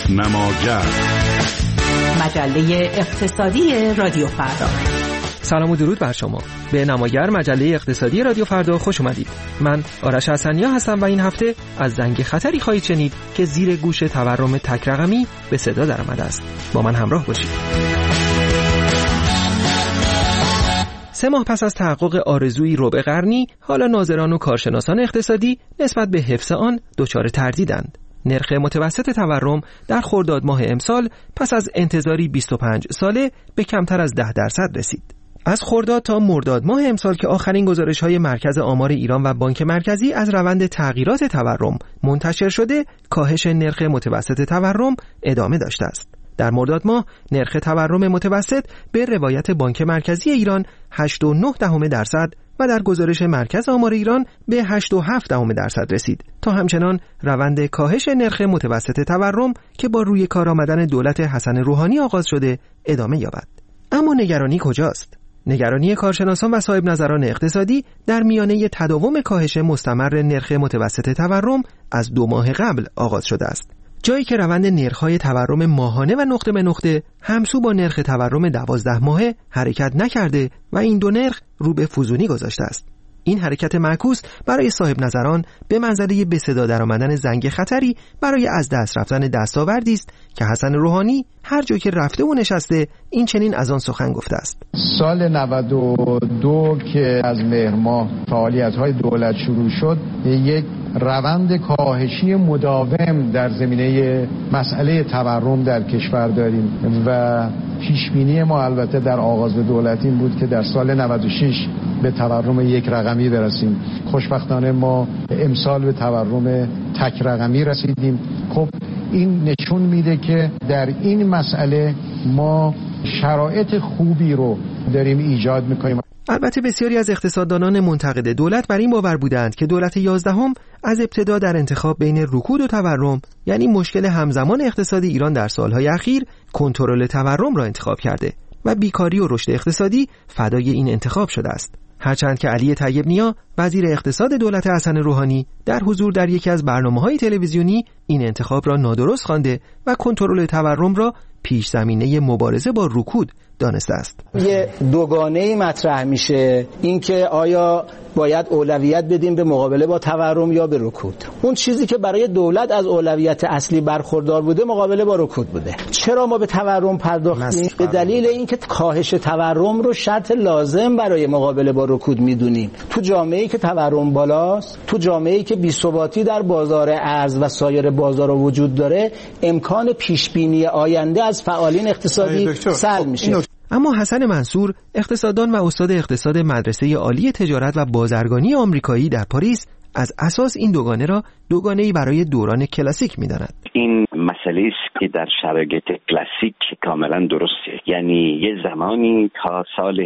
نماگر، مجله اقتصادی رادیو فردا. سلام و درود بر شما. به نماگر مجله اقتصادی رادیو فردا خوش اومدید. من آرش حسنیا هستم و این هفته از زنگ خطری خواهید شنید که زیر گوش تورم تک رقمی به صدا درآمده است. با من همراه باشید. 3 ماه پس از تحقق آرزوی ربع قرنی، حالا ناظران و کارشناسان اقتصادی نسبت به حفظ آن دچار تردیدند. نرخ متوسط تورم در خرداد ماه امسال پس از انتظاری 25 ساله به کمتر از 10% رسید. از خرداد تا مرداد ماه امسال که آخرین گزارش‌های مرکز آمار ایران و بانک مرکزی از روند تغییرات تورم منتشر شده، کاهش نرخ متوسط تورم ادامه داشته است. در مرداد ماه نرخ تورم متوسط به روایت بانک مرکزی ایران 8.9% و در گزارش مرکز آمار ایران به 8.7% رسید تا همچنان روند کاهش نرخ متوسط تورم که با روی کار آمدن دولت حسن روحانی آغاز شده ادامه یابد. اما نگرانی کجاست؟ نگرانی کارشناسان و صاحب نظران اقتصادی در میانه تداوم کاهش مستمر نرخ متوسط تورم از 2 ماه قبل آغاز شده است. جایی که روند نرخ‌های تورم ماهانه و نقطه به نقطه همسو با نرخ تورم 12 ماهه حرکت نکرده و این دو نرخ رو به فزونی گذاشته است. این حرکت معکوس برای صاحب نظران به منزله به صدا درآمدن زنگ خطری برای از دست رفتن دستاوردی است که حسن روحانی هر جا که رفته و نشسته این چنین از آن سخن گفته است. سال 92 که از مهر ماه فعالیت‌های دولت شروع شد، یک روند کاهشی مداوم در زمینه مسئله تورم در کشور داریم و پیشبینی ما البته در آغاز دولت این بود که در سال 96 به تورم یک رقمی برسیم. خوشبختانه ما امسال به تورم تک رقمی رسیدیم. خب این نشون میده که در این مسئله ما شرایط خوبی رو داریم ایجاد میکنیم. البته بسیاری از اقتصاددانان منتقد دولت بر این باور بودند که دولت 11 از ابتدا در انتخاب بین رکود و تورم، یعنی مشکل همزمان اقتصادی ایران در سالهای اخیر، کنترل تورم را انتخاب کرده و بیکاری و رشد اقتصادی فدای این انتخاب شده است. هرچند که علی طیب نیا وزیر اقتصاد دولت حسن روحانی در حضور در یکی از برنامه‌های تلویزیونی این انتخاب را نادرست خوانده و کنترل تورم را پیش زمینه مبارزه با رکود دانسته است. یه دوگانه‌ای مطرح میشه، اینکه آیا باید اولویت بدیم به مقابله با تورم یا به رکود. اون چیزی که برای دولت از اولویت اصلی برخوردار بوده مقابله با رکود بوده. چرا ما به تورم پرداختیم؟ به دلیل اینکه کاهش تورم رو شرط لازم برای مقابله با رکود میدونیم. تو جامعه‌ای که تورم بالاست، تو جامعه‌ای که بی‌ثباتی در بازار ارز و سایر بازارها وجود داره، امکان پیشبینی آینده از فعالین اقتصادی سلب میشه. اما حسن منصور، اقتصاددان و استاد اقتصاد مدرسه عالی تجارت و بازرگانی آمریکایی در پاریس، از اساس این دوگانه را دوگانه‌ای برای دوران کلاسیک می‌داند. این مسئله است که در شرایط کلاسیک کاملا درسته. یعنی یه زمانی تا سال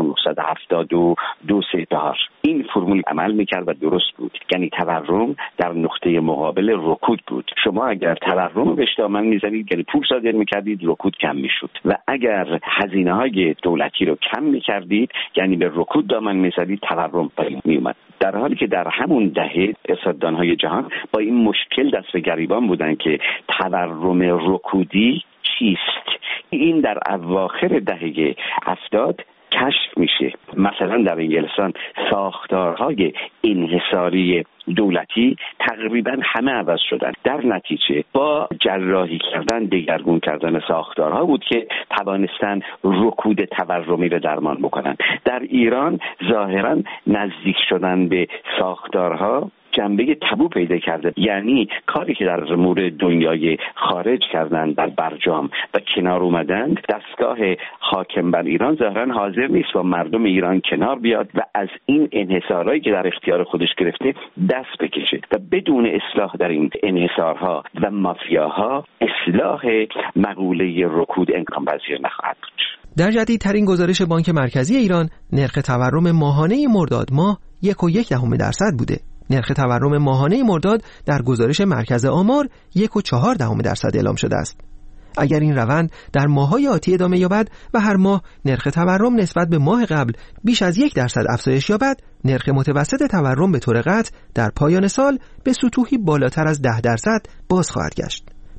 1972 این فرمول عمل میکرد و درست بود. یعنی تورم در نقطه مقابل رکود بود. شما اگر تورم رو به دامن میزنید، یعنی پول صادر میکردید، رکود کم میشد و اگر هزینه‌های دولتی رو کم میکردید، یعنی به رکود دامن میزدید، تورم پایین میومد. در حالی که در همون دهه اقتصاددان‌های جهان با این مشکل دست به گریبان بودن که تورم رکودی چیست. این در اواخر دهه 70 کشف میشه. مثلا در انگلستان ساختارهای انحصاری دولتی تقریبا همه عوض شدن. در نتیجه با جراحی کردن، دگرگون کردن ساختارها بود که توانستن رکود تورمی رو درمان بکنن. در ایران ظاهرا نزدیک شدن به ساختارها جنبه تابو پیدا کرده. یعنی کاری که در مورد دنیای خارج کردن در برجام و کنار اومدن، دستگاه حاکم بر ایران ظاهرا حاضر نیست با مردم ایران کنار بیاد و از این انحصارهایی که در اختیار خودش گرفته دست بکشه و بدون اصلاح در این انحصارها و مافیاها اصلاح مقوله رکود امکان پذیر نخواهد بود. در جدیدترین گزارش بانک مرکزی ایران، نرخ تورم ماهانه مرداد ماه 1.1% بوده. نرخ تورم ماهانه مرداد در گزارش مرکز آمار 1.4% اعلام شده است. اگر این روند در ماه‌های آتی ادامه یابد و هر ماه نرخ تورم نسبت به ماه قبل بیش از 1% افزایش یابد، نرخ متوسط تورم به طور قطع در پایان سال به سطوحی بالاتر از 10% باز خواهد گشت.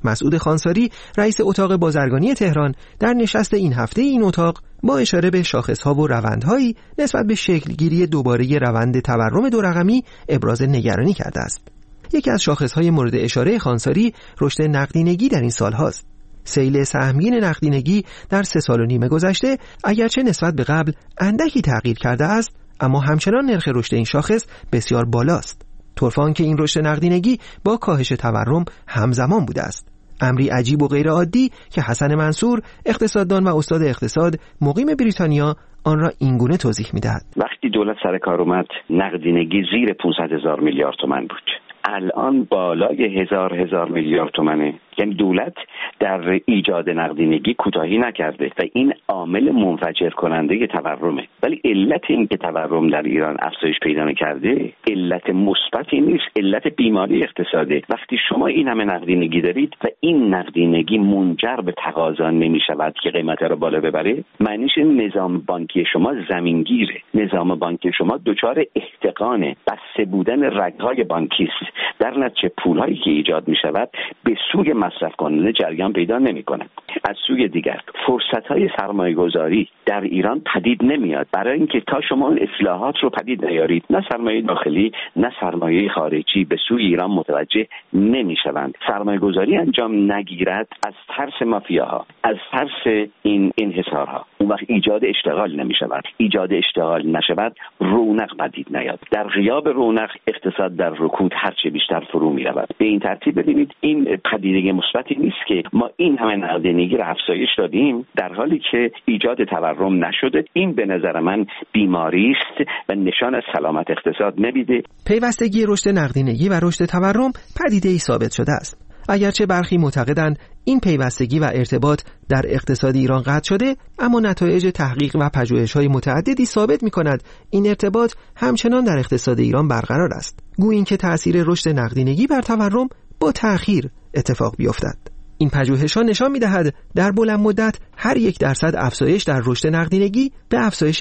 مسعود خانساری رئیس اتاق بازرگانی تهران در نشست این هفته این اتاق با اشاره به شاخص‌ها و روندهایی نسبت به شکلگیری دوباره روند تورم دو رقمی ابراز نگرانی کرده است. یکی از شاخص‌های مورد اشاره خانساری رشد نقدینگی در این سال هاست. سیل سهمگین نقدینگی در 3 سال و نیم گذشته اگرچه نسبت به قبل اندکی تغییر کرده است، اما همچنان نرخ رشد این شاخص بسیار بالاست. طرفان که این رشد نقدینگی با کاهش تورم همزمان بوده است. امری عجیب و غیر عادی که حسن منصور اقتصاددان و استاد اقتصاد مقیم بریتانیا آن را اینگونه توضیح می‌دهد. وقتی دولت سر کار اومد نقدینگی زیر 500,000 میلیارد تومان بود. الان بالای 1000 میلیارد تومانه. یعنی دولت در ایجاد نقدینگی کوتاهی نکرده و این عامل منفجر کننده تورمه. ولی علت این که تورم در ایران افزایش پیدا نکرده علت مثبتی نیست، علت بیماری اقتصاده. وقتی شما این همه نقدینگی دارید و این نقدینگی منجر به تقاضا نمیشود که قیمت را بالا ببره، معنیش نظام بانکی شما زمینگیره، نظام بانکی شما دچار احتقانه، بسته بودن رگ‌های بانکی است. در نتیجه پول‌هایی که ایجاد می‌شود به سوی مصرف کننده جریان پیدا نمی‌کنه. از سوی دیگر فرصت‌های سرمایه‌گذاری در ایران پدید نمیاد، برای اینکه تا شما اصلاحات رو پدید نیارید نه سرمایه داخلی نه سرمایه خارجی به سوی ایران متوجه نمی‌شوند. سرمایه‌گذاری انجام نگیرد از ترس مافیاها، از ترس این انحصارها. اون وقت ایجاد اشتغال نمی‌شود. ایجاد اشتغال نشود رونق پدید نیاد. در غیاب رونق اقتصاد در رکود هرچه بیشتر فرو می‌رود. به این ترتیب ببینید این پدیده مثبتی نیست که ما این همه نقدینگی را افزایش دادیم در حالی که ایجاد تورم نشده. این به نظر من بیماری است و نشان از سلامت اقتصاد نمیده. پیوستگی رشد نقدینگی و رشد تورم پدیده‌ای ثابت شده است. اگرچه برخی معتقدند این پیوستگی و ارتباط در اقتصاد ایران قطع شده، اما نتایج تحقیق و پژوهش‌های متعددی ثابت می‌کند این ارتباط همچنان در اقتصاد ایران برقرار است. گویی که تأثیر رشد نقدینگی بر تورم با تأخیر اتفاق بیفتد. این پژوهش‌ها نشان می‌دهد در بلند مدت هر 1% افزایش در رشد نقدینگی به افزایش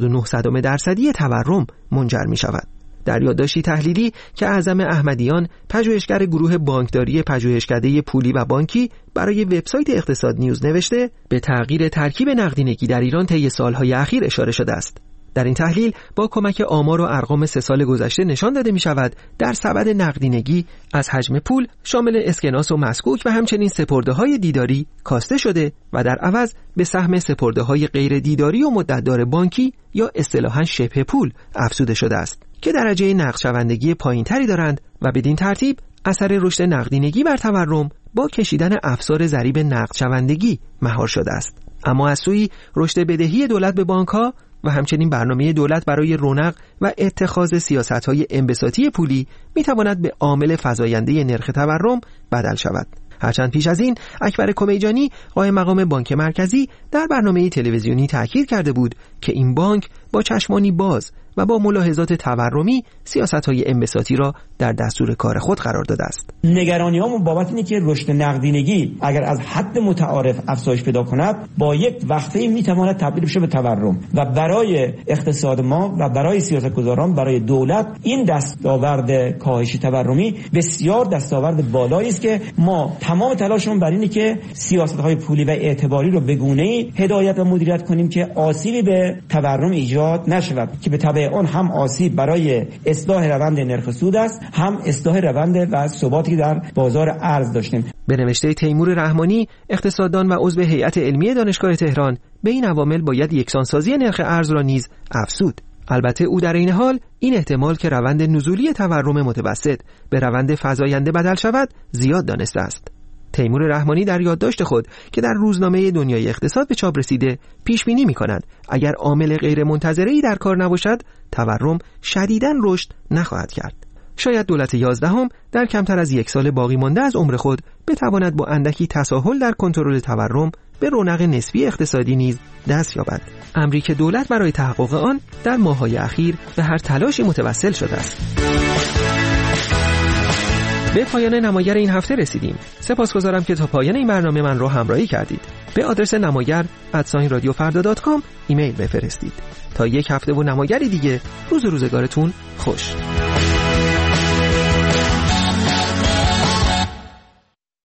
89% تورم منجر می‌شود. در یادداشتی تحلیلی که اعظم احمدیان پژوهشگر گروه بانکداری پژوهشکده پولی و بانکی برای وبسایت اقتصاد نیوز نوشته، به تغییر ترکیب نقدینگی در ایران طی سالهای اخیر اشاره شده است. در این تحلیل با کمک آمار و ارقام 3 سال گذشته نشان داده می شود در سبد نقدینگی از حجم پول شامل اسکناس و مسکوک و همچنین سپرده‌های دیداری کاسته شده و در عوض به سهم سپرده‌های غیر دیداری و مدتدار بانکی یا اصطلاحاً شبه پول افزوده شده است که درجه نقدشوندگی پایین‌تری دارند و بدین ترتیب اثر رشد نقدینگی بر تورم با کشیدن افسار ضریب نقدشوندگی مهار شده است. اما از سوی رشد بدهی دولت به بانک‌ها و همچنین برنامه دولت برای رونق و اتخاذ سیاست‌های انبساطی پولی می‌تواند به عامل فزاینده نرخ تورم بدل شود. هرچند پیش از این اکبر کمیجانی قائم مقام بانک مرکزی در برنامه تلویزیونی تاکید کرده بود که این بانک با چشمانی باز و با ملاحظات تورمی سیاست‌های انبساطی را در دستور کار خود قرار داده است. نگرانی‌هامون بابت اینه که رشد نقدینگی اگر از حد متعارف افزایش پیدا کند با یک وقفه‌ای میتواند تبدیل بشه به تورم و برای اقتصاد ما و برای سیاستگزاران، برای دولت این دستاورد کاهش تورمی بسیار دستاورد بالایی است که ما تمام تلاشمون بر اینه که سیاست‌های پولی و اعتباری رو به گونه‌ای هدایت و مدیریت کنیم که آسیبی به تورم ایجاد نشود، که به تبع اون هم آسیب برای اصلاح روند نرخ سود است، هم اصلاح روند و ثباتی در بازار ارز داشتیم. به نوشته تیمور رحمانی، اقتصاددان و عضو هیئت علمی دانشگاه تهران، به این عوامل باید یکسانسازی نرخ ارز را نیز افزود. البته او در این حال این احتمال که روند نزولی تورم متوسط به روند فزاینده بدل شود زیاد دانسته است. تیمور رحمانی در یادداشت خود که در روزنامه دنیای اقتصاد به چاپ رسیده پیش بینی می‌کند اگر عامل غیر منتظره‌ای در کار نباشد تورم شدیداً رشد نخواهد کرد. شاید دولت 11 در کمتر از 1 سال باقی مانده از عمر خود بتواند با اندکی تساهل در کنترل تورم به رونق نسبی اقتصادی نیز دست یابد، امری که دولت برای تحقق آن در ماه‌های اخیر به هر تلاشی متوسل شده است. به پایان نمایر این هفته رسیدیم. سپاسگزارم که تا پایان این برنامه من رو همراهی کردید. به آدرس namagar@radiofarda.com ایمیل بفرستید. تا 1 هفته و نمایری دیگه، روزگارتون خوش.